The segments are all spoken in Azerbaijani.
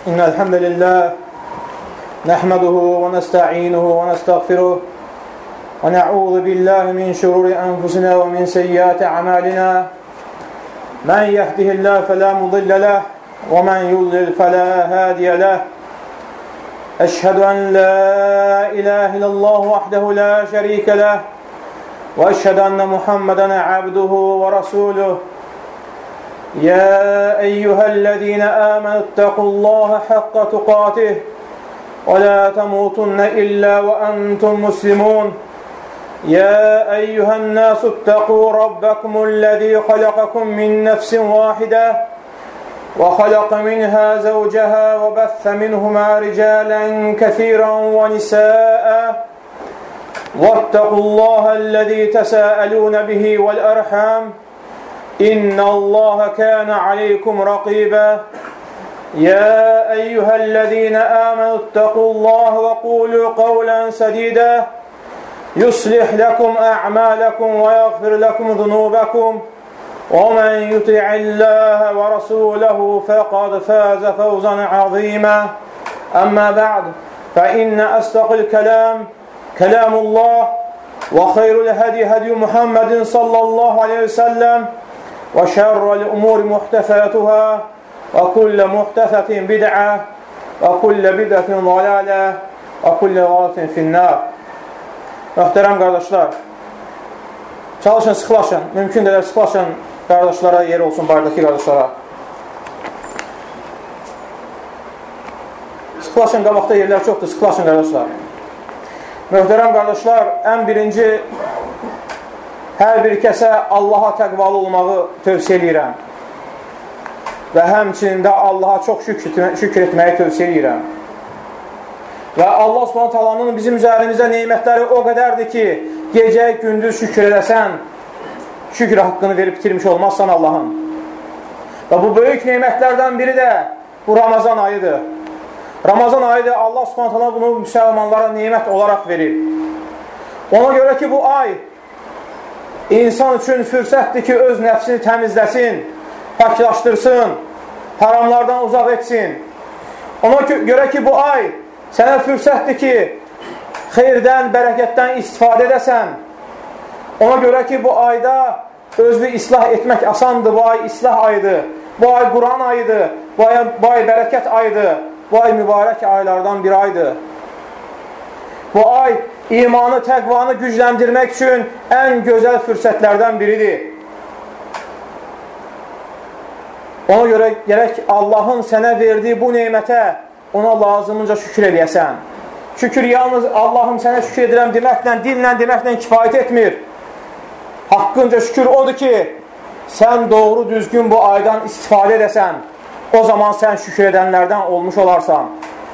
إن الحمد لله نحمده ونستعينه ونستغفره ونعوذ بالله من شرور أنفسنا ومن سيئات أعمالنا من يهده الله فلا مضل له ومن يضلل فلا هادي له أشهد أن لا إله إلا الله وحده لا شريك له وأشهد أن محمدا عبده ورسوله يا أيها الذين آمنوا اتقوا الله حق تقاته ولا تموتن إلا وأنتم مسلمون يا أيها الناس اتقوا ربكم الذي خلقكم من نفس واحدة وخلق منها زوجها وبث منهما رجالا كثيرا ونساء واتقوا الله الذي تساءلون به والأرحام إن الله كان عليكم رقيبا يا أيها الذين آمنوا اتقوا الله وقولوا قولا سديدا يصلح لكم أعمالكم ويغفر لكم ذنوبكم ومن يطع الله ورسوله فقد فاز فوزا عظيما أما بعد فإن أصدق الكلام كلام الله وخير الهدي هدي محمد صلى الله عليه وسلم وشر الأمور محدثاتها وكل محدثة بدعة وكل بدعة ضلالة وكل ضلالة في النار. Möhtərəm qardaşlar, çalışın, sıxlaşın, mümkün qədər sıxlaşın qardaşlara, yer olsun bardakı qardaşlara. Sıxlaşın, qabaqda yerlər çoxdur, sıxlaşın qardaşlar. Möhtərəm qardaşlar, ən birinci hər bir kəsə Allaha təqvalı olmağı tövsiyə edirəm və həmçinin də Allaha çox şükür etməyi tövsiyə edirəm. Və Allah Subhanahu bizim üzərimizdə neymətləri o qədərdir ki, gecə, gündüz şükür edəsən, şükür haqqını verib bitirmiş olmazsan Allahın. Və bu böyük neymətlərdən biri də bu Ramazan ayıdır. Ramazan ayıdır, Allah Subhanahu bunu müsəlmanlara neymət olaraq verir. Ona görə ki, bu ay insan üçün fürsətdir ki, öz nəfsini təmizləsin, paklaşdırsın, haramlardan uzaq etsin. Ona görə ki, bu ay sənə fürsətdir ki, xeyirdən, bərəkətdən istifadə edəsən. Ona görə ki, bu ayda özünü islah etmək asandır, bu ay islah ayıdır, bu ay Quran ayıdır, bu ay bərəkət ayıdır, bu ay mübarək aylardan bir aydır. Bu ay imanı, təqvanı gücləndirmək üçün ən gözəl fürsətlərdən biridir. Ona görə gərək Allahın sənə verdiyi bu neymətə ona lazımınca şükür eləyəsən. Şükür yalnız Allahım sənə şükür edirəm deməklə, dillə deməklə kifayət etmir. Haqqınca şükür odur ki, sən doğru düzgün bu aydan istifadə edəsən. O zaman sən şükür edənlərdən olmuş olarsan.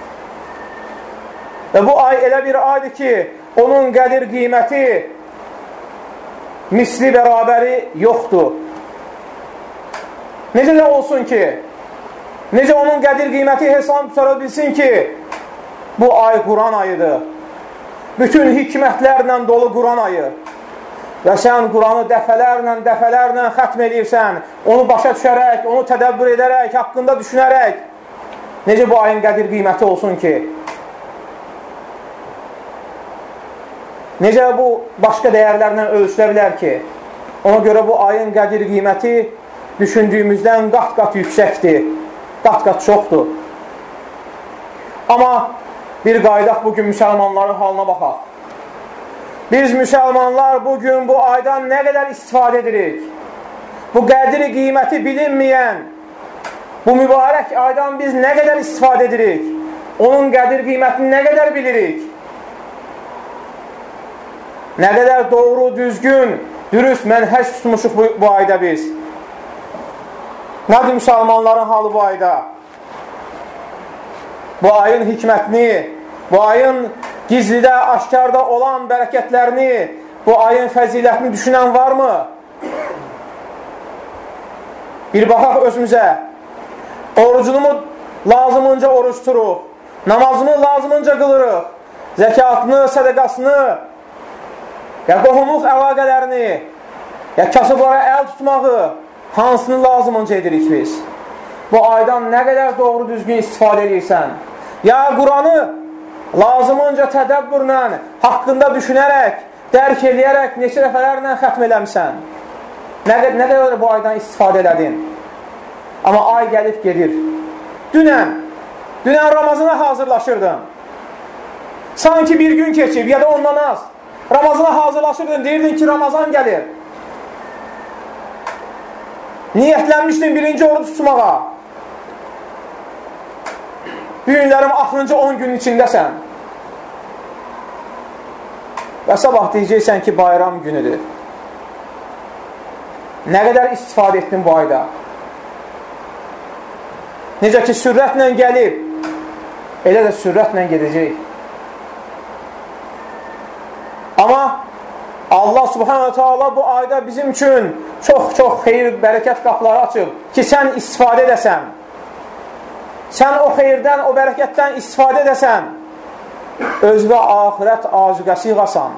Və bu ay elə bir aydır ki, onun qədir qiyməti misli bərabəri yoxdur. Necə də olsun ki, necə onun qədir qiyməti hesab tutara bilsin ki, bu ay Quran ayıdır. Bütün hikmətlərlə dolu Quran ayı. Və sən Quranı dəfələrlə xətm edirsən, onu başa düşərək, onu tədəbbür edərək, haqqında düşünərək, necə bu ayın qədir qiyməti olsun ki, necə bu başqa dəyərlərlə ölçülə bilər ki, ona görə bu ayın qədir qiyməti düşündüyümüzdən qat-qat yüksəkdir, qat-qat çoxdur. Amma bir qaydaq bugün müsəlmanların halına baxaq. Biz müsəlmanlar bugün bu aydan nə qədər istifadə edirik? Bu qədri qiyməti bilinməyən, bu mübarək aydan biz nə qədər istifadə edirik? Onun qədir qiymətini nə qədər bilirik? Nə qədər doğru, düzgün, dürüst mənhəc tutmuşuq bu ayda biz? Nədir müsəlmanların halı bu ayda? Bu ayın hikmətini, bu ayın gizlidə, aşkarda olan bərəkətlərini, bu ayın fəzilətini düşünən varmı? Bir baxaq özümüzə. Orucunu lazımınca oruç tuturuq, namazını lazımınca qılırıq, zəkatını, sədəqasını, ya qohumluq əlaqələrini, ya kasıblara əl tutmağı hansını lazımınca edirik biz? bu aydan nə qədər doğru düzgün istifadə edirsən? Ya Quranı lazımınca tədəbbürlə, haqqında düşünərək, dərk eləyərək neçə dəfələrlə xətm eləmsən? Nə qədər bu aydan istifadə elədin? Amma ay gəlib gedir. Dünən Ramazana hazırlaşırdın. Sanki bir gün keçib ya da ondan az. Ramazana hazırlaşırdın, deyirdin ki Ramazan gəlir. Niyyətlənmişdin birinci oruç tutmağa. Bu günlərim axırıncı 10 günün içindəsən. Və sabah deyəcəksən ki bayram günüdür. Nə qədər istifadə etdin bu ayda? Necə ki sürətlə gəlib, elə də sürətlə gedəcək. Amma Allah subhanahu ta'ala bu ayda bizim üçün çox xeyir, bərəkət qapıları açıb ki, sən istifadə edəsən. Sən o xeyirdən, o bərəkətdən istifadə edəsən. Özünə axirət azuqəsi yığasan.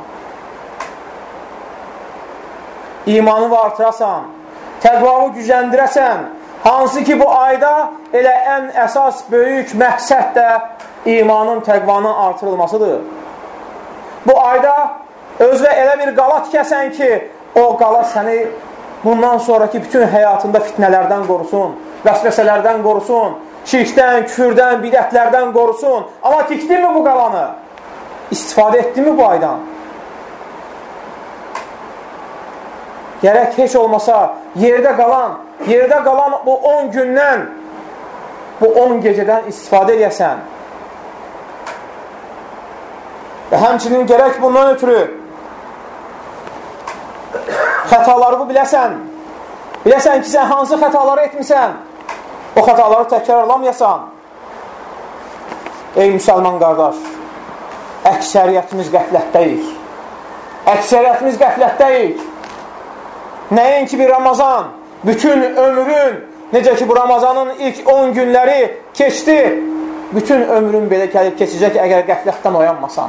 İmanını artırasan. Təqvamı gücləndirəsən. Hansı ki bu ayda elə ən əsas, böyük məqsəd də imanın, təqvanın artırılmasıdır. Bu ayda özünə elə bir qala tikəsən ki, o qala səni bundan sonraki bütün həyatında fitnələrdən qorusun, vəsvəsələrdən qorusun, şirkdən, küfürdən, bidətlərdən qorusun. Amma tikdin mi bu qalanı? İstifadə etdin mi bu aydan? Gərək heç olmasa yerdə qalan bu 10 gündən, bu 10 gecədən istifadə edəsən. Və həmçinin gərək bundan ötürü xətalarını biləsən. Biləsən ki, sən hansı xətaları etmirsən, o xətaları təkrarlamayasan. Ey müsəlman qardaş, əksəriyyətimiz qəflətdəyik. Əksəriyyətimiz qəflətdəyik. Nəinki bir Ramazan, bütün ömrün, necə ki bu Ramazanın ilk 10 günləri keçdi, bütün ömrün belə gəlib keçəcək əgər qəflətdən oyanmasan.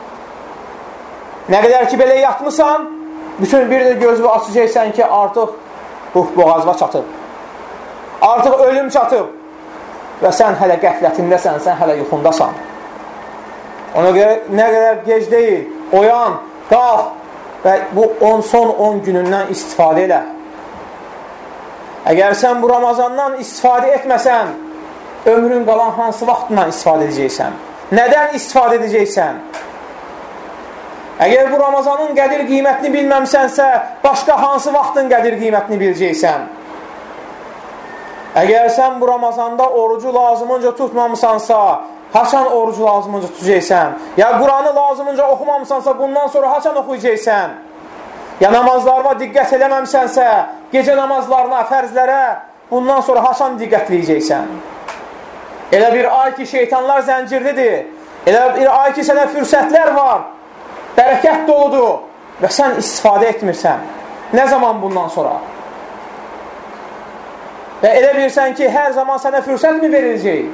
Nə qədər ki belə yatmısan, bütün bir də gözünü açacaqsan ki, artıq ruh boğazına çatıb. Artıq ölüm çatıb. Və sən hələ qəflətindəsən, sən hələ yuxundasan. Ona görə nə qədər gec deyil, oyan, qalx və bu son 10 günündən istifadə elə. Əgər sən bu Ramazandan istifadə etməsən, ömrün qalan hansı vaxtından istifadə edəcəksən? Nədən istifadə edəcəksən? Əgər bu Ramazanın qədir qiymətini bilməmsənsə, başqa hansı vaxtın qədir qiymətini biləcəksən? Əgər sən bu Ramazanda orucu lazımınca tutmamısansa, haçan orucu lazımınca tutacaqsən? Ya Quranı lazımınca oxumamısansa, bundan sonra haçan oxuyacaqsən? Ya namazlarına diqqət eləməmsənsə, gecə namazlarına, fərzlərə, bundan sonra haçan diqqətləyəcəksən? Elə bir ay ki, şeytanlar zəncirlidir. Elə bir ay ki, sənə fürsətlər var. Bərəkət doludur və sən istifadə etmirsən. Nə zaman bundan sonra? Və elə bilirsən ki, hər zaman sənə fürsət mi veriləcək?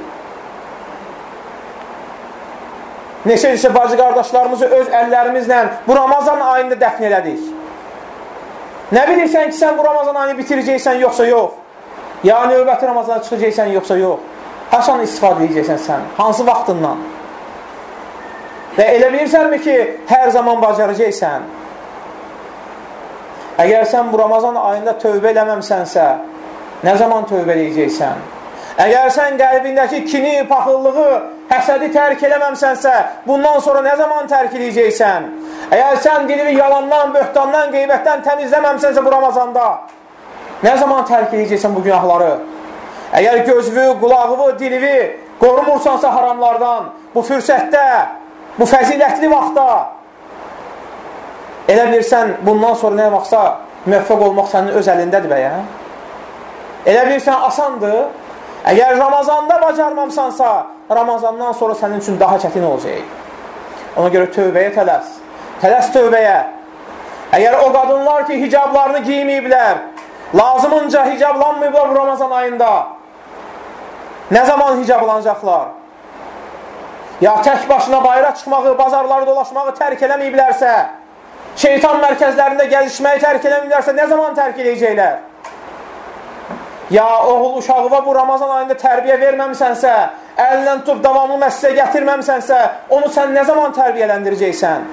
Neçə bacı qardaşlarımızı öz əllərimizlə bu Ramazan ayında dəfn elədik. Nə bilirsən ki, sən bu Ramazan ayını bitirəcəksən, yoxsa yox? Ya növbəti Ramazana çıxacaqsən, yoxsa yox? Haçan istifadə edəcəksən sən? Hansı vaxtından? Və elə bilirsənmi ki, hər zaman bacaracaqsən? Əgər sən bu Ramazan ayında tövbə eləməmsənsə, nə zaman tövbə edəcəksən? Əgər sən qəlbindəki kini, paxıllığı, həsədi tərk eləməmsənsə, bundan sonra nə zaman tərk edəcəksən? Əgər sən dilini yalandan, böhtandan, qeybətdən təmizləməmsənsə bu Ramazanda, nə zaman tərk edəcəksən bu günahları? Əgər gözünü, qulağını, dilini qorumursansa haramlardan, bu fürsətdə, bu fəzilətli vaxtda, elə bilirsən, bundan sonra nə vaxtsa müvəffəq olmaq sənin öz əlindədir bəyə. Elə bilirsən, asandır. Əgər Ramazanda bacarmamsansa, Ramazandan sonra sənin üçün daha çətin olacaq. Ona görə tövbəyə tələs. Tələs tövbəyə. Əgər o qadınlar ki, hicablarını giyməyiblər, lazımınca hicablanmayıblar bu Ramazan ayında, nə zaman hicablanacaqlar? Ya tək başına bayıra çıxmağı, bazarları dolaşmağı tərk eləməyiblərsə, şeytan mərkəzlərində gəzişməyi tərk eləməyiblərsə, nə zaman tərk edəcəklər? ya oğul uşağıva bu Ramazan ayında tərbiyə verməmisənsə, əlindən tutub davamlı məscidə gətirməmisənsə, onu sən nə zaman tərbiyələndirəcəksən?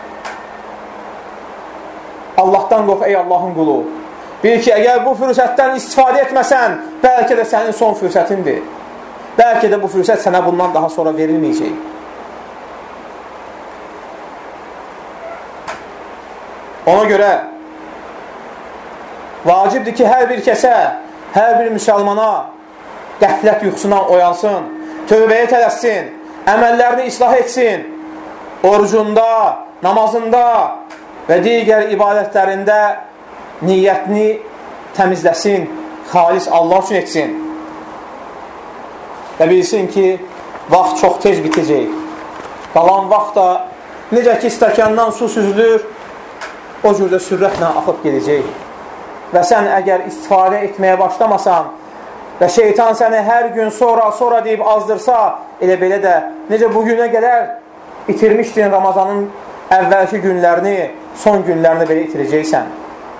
Allahdan qorx ey Allahın qulu. Bil ki, əgər bu fürsətdən istifadə etməsən, bəlkə də sənin son fürsətindir. Bəlkə də bu fürsət sənə bundan daha sonra verilməyəcək. Ona görə vacibdir ki, hər bir kəsə, hər bir müsəlmana qəflət yuxusundan oyansın, tövbəyə tələssin, əməllərini islah etsin, orucunda, namazında və digər ibadətlərində niyyətini təmizləsin, xalis Allah üçün etsin. Və bilsin ki, vaxt çox tez bitəcək. Qalan vaxtda necə ki, stəkandan su süzülür, o cürdə sürətlə axıb gedəcək. Və sən əgər istifadə etməyə başlamasan və şeytan səni hər gün sonra deyib azdırsa, elə belə də necə bugünə qədər itirmişdin Ramazanın əvvəlki günlərini, son günlərini belə itirəcəksən.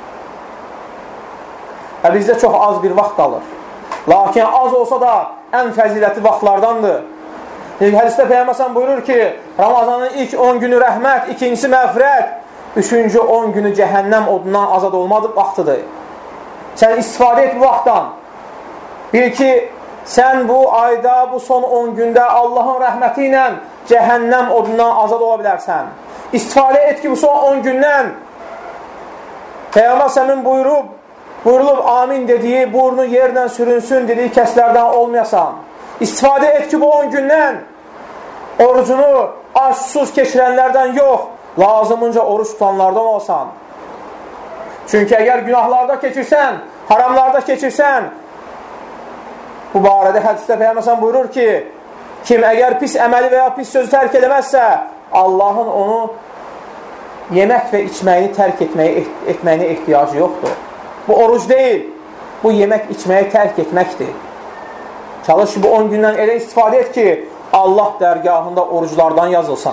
Və bizdə çox az bir vaxt qalır. Lakin az olsa da ən fəzilətli vaxtlardandır. Hədisdə Peyğəmbər buyurur ki, Ramazanın ilk 10 günü rəhmət, ikincisi məğfirət, üçüncü 10 günü cəhənnəm odundan azad olmadı vaxtıdır. Sən istifadə et bu vaxtdan. Bil ki, sən bu ayda, bu son 10 gündə Allahın rəhməti ilə cəhənnəm odundan azad ola bilərsən. İstifadə et ki, bu son 10 gündən Peyğəmbər səmin buyurulub amin dediyi, burnu yerlə sürünsün dediyi kəslərdən olmayasan. İstifadə et ki, bu 10 gündən orucunu aç-susuz keçirənlərdən yox, lazımınca oruç tutanlardan olsan. Çünki əgər günahlarda keçirsən, haramlarda keçirsən, bu barədə hədisdə Peyğəmbər buyurur ki, kim əgər pis əməli və ya pis sözü tərk edəməzsə, Allahın onu yemək və içməyini tərk etməyinə ehtiyacı yoxdur. Bu oruc deyil, bu yemək içməyi tərk etməkdir. Çalış ki, bu 10 gündən elə istifadə et ki, Allah dərgahında oruclardan yazılsan.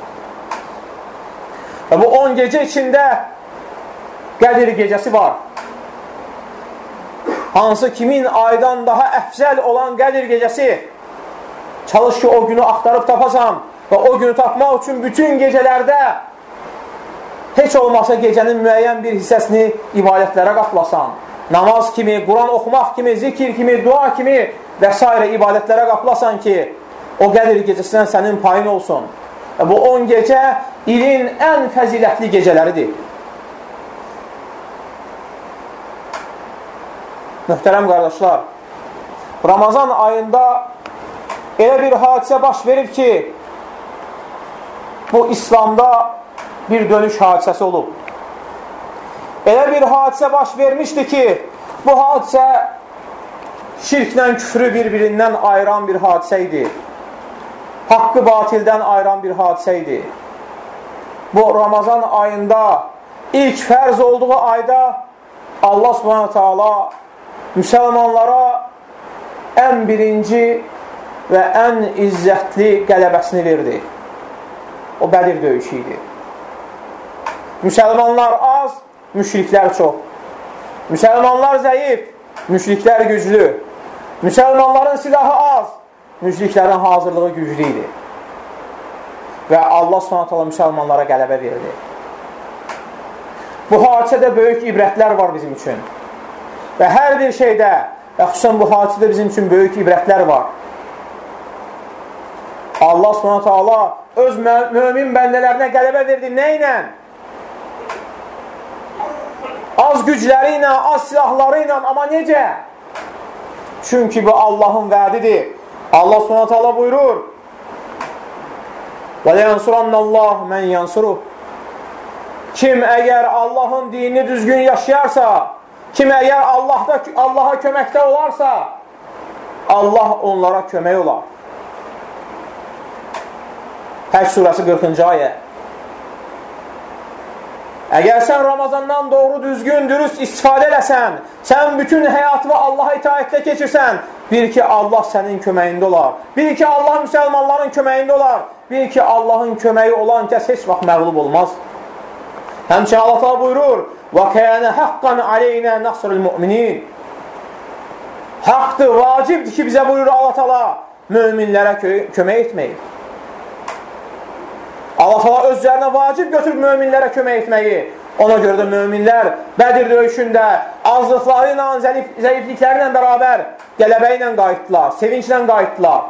Və bu 10 gecə içində Qədir gecəsi var. Hansı kimin aydan daha əfzəl olan Qədir gecəsi, çalış ki, o günü axtarıb tapasan və o günü tapmaq üçün bütün gecələrdə heç olmasa gecənin müəyyən bir hissəsini ibadətlərə qaplasan. Namaz kimi, Quran oxumaq kimi, zikir kimi, dua kimi və s. ibadətlərə qaplasan ki, o Qədir gecəsindən sənin payın olsun. Və bu 10 gecə ilin ən fəzilətli gecələridir. Möhtərəm qardaşlar, Ramazan ayında elə bir hadisə baş verib ki, bu İslamda bir dönüş hadisəsi olub. Elə bir hadisə baş vermişdi ki, bu hadisə şirklə küfrü bir-birindən ayıran bir hadisə idi. Haqqı batildən ayıran bir hadisə idi. Bu Ramazan ayında, ilk fərz olduğu ayda Allah Subhanahu Taala müsəlmanlara ən birinci və ən izzətli qələbəsini verdi. O Bədir döyüşü idi. Müsəlmanlar az, müşriklər çox. Müsəlmanlar zəif, müşriklər güclü. Müsəlmanların silahı az, müşriklərin hazırlığı güclü idi. Və Allah Subhanahu müsəlmanlara qələbə verdi. Bu hadisədə böyük ibrətlər var bizim üçün. Və hər bir şeydə, və xüsusən bu hadisədə bizim üçün böyük ibrətlər var. Allah Subhanahu öz mömin bəndələrinə qələbə verdi. Nə ilə? Az gücləri ilə, az silahları ilə, amma necə? Çünki bu Allahın vədidir. Allah Subhanahu buyurur: "Və lənsuranallah men yansuruh." Kim əgər Allahın dinini düzgün yaşayarsa, kim əgər Allaha köməkdə olarsa, Allah onlara kömək olar. Həcc surəsi 40-cı ayə. Əgər sən Ramazandan doğru, düzgün, dürüst istifadə eləsən, sən bütün həyatını Allaha itaətlə keçirsən, bil ki, Allah sənin köməyində olar. Bil ki, Allah müsəlmanların köməyində olar. Bil ki, Allahın köməyi olan kəs heç vaxt məğlub olmaz. Həmçinin Allah buyurur: "Və kənə haqqan aleynə nasrul mu'minin." haqdır, vacibdir ki, bizə buyurur Allah Teala möminlərə kömək etməyi. Allah Teala öz üzərinə vacib götürüb möminlərə kömək etməyi. Ona görə də möminlər Bədir döyüşündə azlıqları ilə, zəiflikləri ilə bərabər qələbə ilə qayıtdılar, sevinclə qayıtdılar.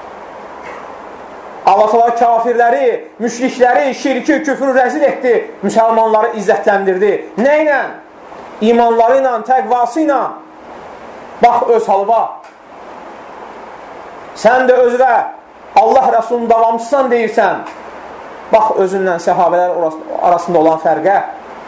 Allah Teala kafirləri, müşrikləri, şirki, küfrü rəzil etdi, müsəlmanları izzətləndirdi. Nə ilə? İmanları ilə, təqvası ilə. Bax öz halıva. Sən də özünə Allah Rəsulunun davamçısan deyirsən. Bax özündən səhabələr arasında olan fərqə.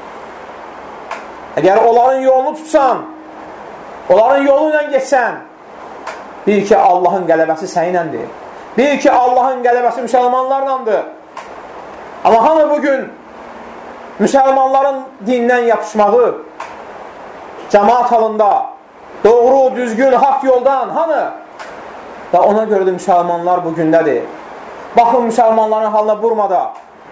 Əgər onların yolunu tutsan, onların yolu ilə geçsən, bil ki, Allahın qələbəsi səninlədir. Bil ki, Allahın qələbəsi müsəlmanlarlandır. Amma hanı bugün müsəlmanların dindən yapışmağı, cəmaat halında, doğru, düzgün, haqq yoldan, hanı? Və ona görə də müsəlmanlar bugündədir. Baxın müsəlmanların halına Burmada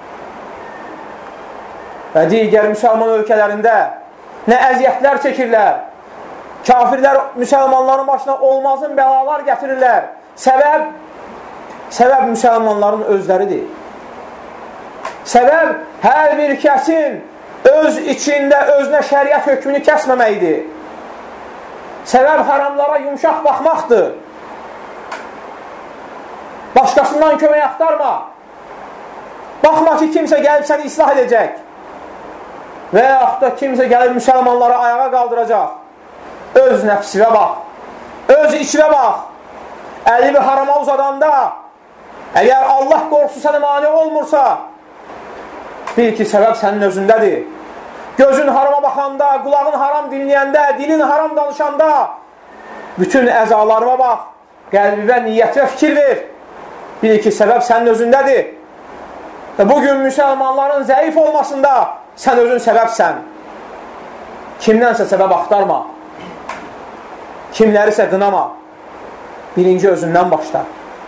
və digər müsəlman ölkələrində nə əziyyətlər çəkirlər. Kafirlər müsəlmanların başına olmazın bəlalar gətirirlər. Səbəb müsəlmanların özləridir. Səbəb hər bir kəsin öz içində özünə şəriət hökmünü kəsməməkdir. Səbəb haramlara yumşaq baxmaqdır. Başqasından kömək axtarma. Baxma ki, kimsə gəlib səni islah edəcək. Və yaxud da kimsə gəlib müsəlmanları ayağa qaldıracaq. Öz nəfsinə bax. Öz içinə bax. Əlini harama uzadanda, əgər Allah qorxusu sənə mani olmursa, bil ki, səbəb sənin özündədir. Gözün harama baxanda, qulağın haram dinləyəndə, dilin haram danışanda, bütün əzalarıma bax, qəlbivə, niyyətvə fikir ver. Bil ki, səbəb sənin özündədir. Və bugün müsəlmanların zəif olmasında sən özün səbəbsən. Kimdənsə səbəb axtarma. Kimlərisə qınama. Birinci özündən başla.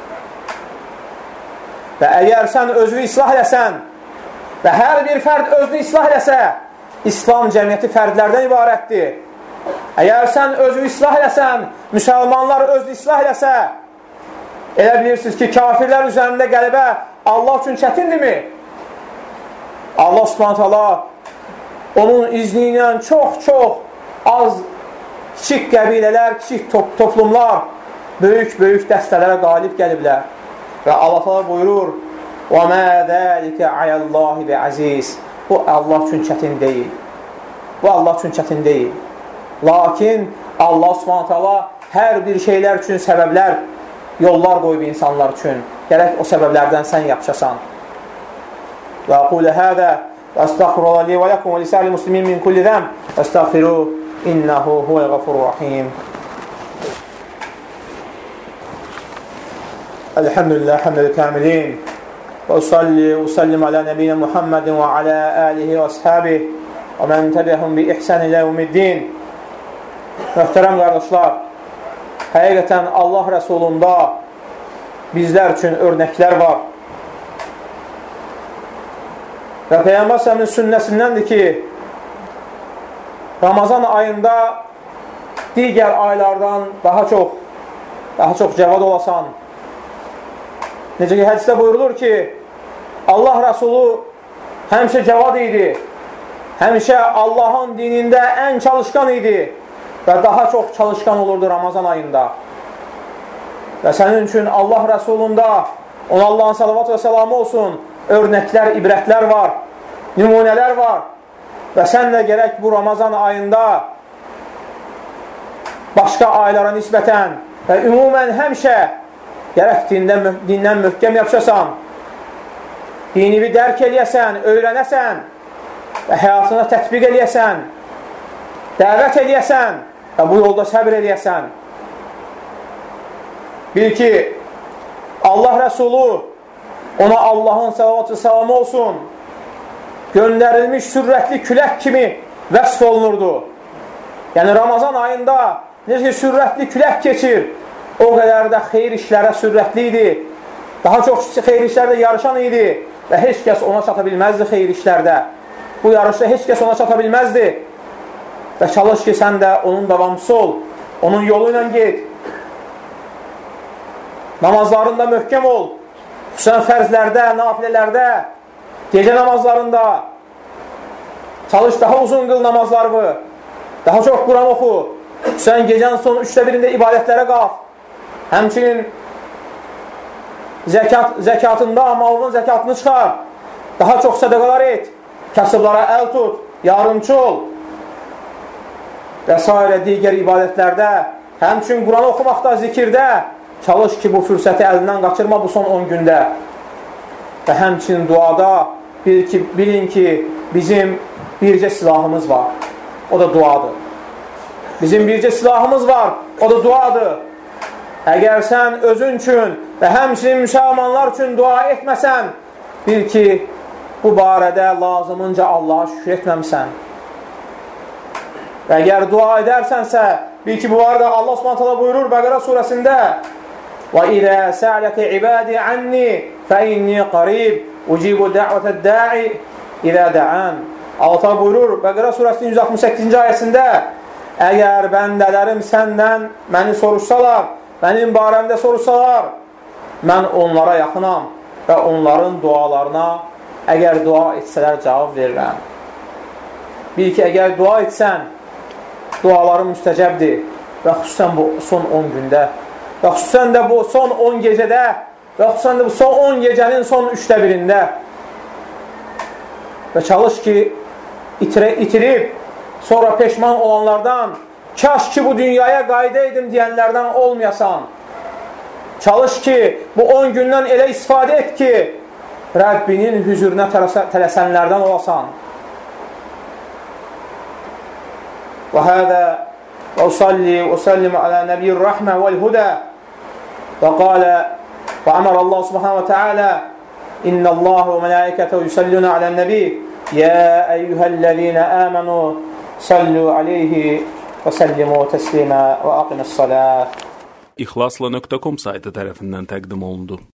Və əgər sən özünü islah eləsən və hər bir fərd özünü islah eləsə, İslam cəmiyyəti fərdlərdən ibarətdir. Əgər sən özünü islah eləsən, müsəlmanlar özünü islah eləsə, elə bilirsiniz ki, kafirlər üzərində qələbə Allah üçün çətindirmi? Allah Subhanahu taala onun izni ilə çox az kiçik qəbilələr, kiçik toplumlar böyük dəstələrə qalib gəliblər. Və Allah Teala buyurur: "Və mə zəlikə alallahi bi'aziz." Bu Allah üçün çətin deyil. Bu Allah üçün çətin deyil. Lakin Allah Subhanahu taala hər bir şeylər üçün səbəblər, yollar qoyub insanlar üçün. Gərək o səbəblərdən sən yapışasan. Və aqulu hədə və əstəğfirullah li və ləkum və lisa'il muslimin min kulli zəm və əstəğfiruh innehu huvəl ğafurur rahim. Elhamdülillah hamdül kamilin və usalli və usallim alə nəbiyyina Muhammedin və alə alihi və ashabih və mən təbiəhum bi ihsan ilə ümiddin. Möhtərəm qardaşlar, həqiqətən Allah Rəsulunda bizlər üçün örnəklər var. Və Peyğəmbər s.ə.v-in sünnəsindəndir ki, Ramazan ayında digər aylardan daha çox cəvad olasan. Necə ki, hədisdə buyurulur ki, Allah Rəsulu həmişə cəvad idi, həmişə Allahın dinində ən çalışqan idi və daha çox çalışqan olurdu Ramazan ayında. Və sənin üçün Allah Rəsulunda, ona Allahın salavat və səlamı olsun, örnəklər, ibrətlər var, nümunələr var. Və sən də gərək bu Ramazan ayında başqa aylara nisbətən və ümumən həmişə gərək dindən möhkəm yapışasan, dinini dərk eləyəsən, öyrənəsən və həyatına tətbiq eləyəsən, dəvət eləyəsən və bu yolda səbr eləyəsən. Bil ki, Allah Rəsulu, ona Allahın salavatı salamı olsun, göndərilmiş sürətli külək kimi vəsf olunurdu. Yəni Ramazan ayında necə ki, sürətli külək keçir, o qədər də xeyir işlərə sürətli idi. Daha çox xeyir işlərdə yarışan idi və heç kəs ona çata bilməzdi xeyir işlərdə. Bu yarışda heç kəs ona çata bilməzdi. Və çalış ki, sən də onun davamçısı ol Onun yolu ilə get. Namazlarında möhkəm ol. Xüsusən fərzlərdə, nafilələrdə, gecə namazlarında. Çalış, daha uzun qıl namazlarını. Daha çox Quran oxu. Xüsusən gecənin son 1/3-də ibadətlərə qalx. Həmçinin zəkatında malının zəkatını çıxar. Daha çox sədaqalar et. Kasıblara əl tut. Yardımçı ol. Və s. digər ibadətlərdə, həmçinin Quran oxumaqda, zikirdə çalış ki, bu fürsəti əlindən qaçırma bu son 10 gündə. Və həmçinin duada bilin ki, bizim bircə silahımız var. O da duadır. Bizim bircə silahımız var. O da duadır. Əgər sən özün üçün və həmçinin müsəlmanlar üçün dua etməsən, bil ki, bu barədə lazımınca Allaha şükür etməmsən. Və əgər dua edərsənsə, bil ki, bu barədə Allah Subhanahu buyurur Bəqərə surəsində: وَإِذَا سَأَلَكَ عِبَادِي عَنِّي فَإِنِّي قَرِيبٌ أُجِيبُ دَعْوَةَ الدَّاعِ إِذَا دَعَانِ. Allah buyurur Bəqərə surəsinin 168-ci ayəsində: əgər bəndələrim səndən məni soruşsalar, mənim barəmdə soruşsalar, mən onlara yaxınam və onların dualarına əgər dua etsələr cavab verirəm. Bil ki, əgər dua etsən, duaların müstəcəbdir və xüsusən bu son 10 gündə və xüsusən də bu son 10 gecədə və xüsusən də bu son 10 gecənin son 1/3-də və çalış ki, itirib sonra peşman olanlardan, kaş ki bu dünyaya qayıdaydım deyənlərdən olmayasan. Çalış ki, bu 10 gündən elə istifadə et ki, Rəbbinin hüzuruna tələsənlərdən olasan. وهذا وأصلي وأسلم على نبي الرحمة والهدى وقال وأمر الله سبحانه وتعالى إن الله وملائكته يصلون على النبي يا أيها الذين آمنوا صلوا عليه وسلموا تسليما وأقم الصلاة. İxlasla.com saytı tərəfindən təqdim olundu.